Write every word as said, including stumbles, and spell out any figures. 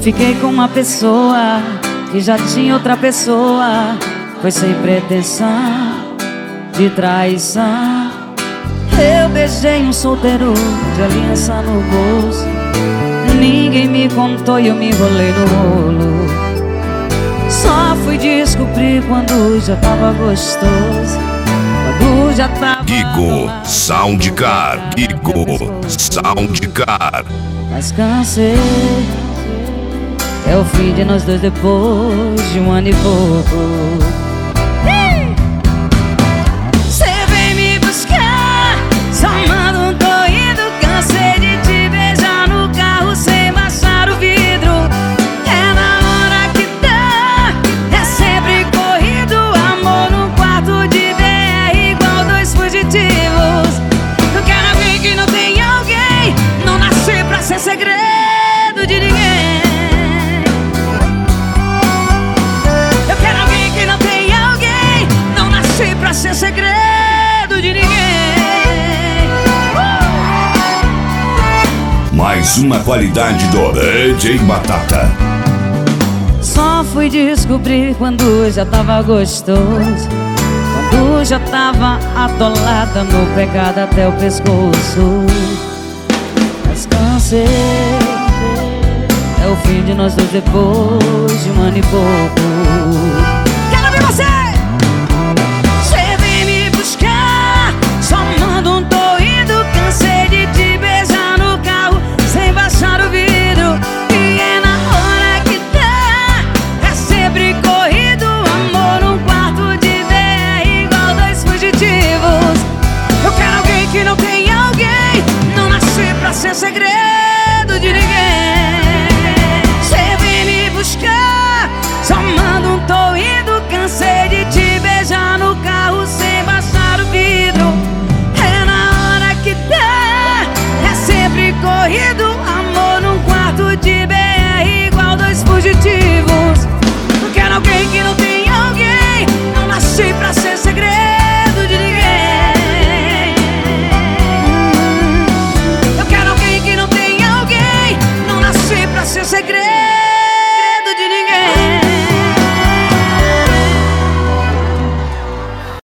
Fiquei com uma pessoa que já tinha outra pessoa. Foi sem pretensão de traição. Eu beijei um solteiro de aliança no bolso. Ninguém me contou e eu me enrolei no rolo. Só fui descobrir quando já tava gostoso, quando já tava Guigo Soundcar, Guigo Soundcar. Mas cansei, é o fim de nós dois depois de um ano e pouco. Cê vem me buscar, só manda um tô indo. Cansei de te beijar no carro sem baixar o vidro. É na hora que dá, é sempre corrido. Amor no quarto de D R igual dois fugitivos. Eu quero alguém que não tem alguém, não nasci pra ser segredo de ninguém. Eu quero alguém que não tem alguém, não nasci pra ser segredo de ninguém. Mais uma qualidade do D J Batata. Só fui descobrir quando já tava gostoso, quando já tava atolada no pecado até o pescoço. Mas cansei, é o fim de nós dois depois de um ano e pouco. Quero ver você! Cê vem me buscar, só manda um tô indo. Cansei de te beijar no carro sem baixar o vidro. E é na hora que dá, é sempre corrido. Amor num quarto de D R igual dois fugitivos. Eu quero alguém que não tem alguém, não nasci pra ser segredo de ninguém. Cê vem me buscar, só manda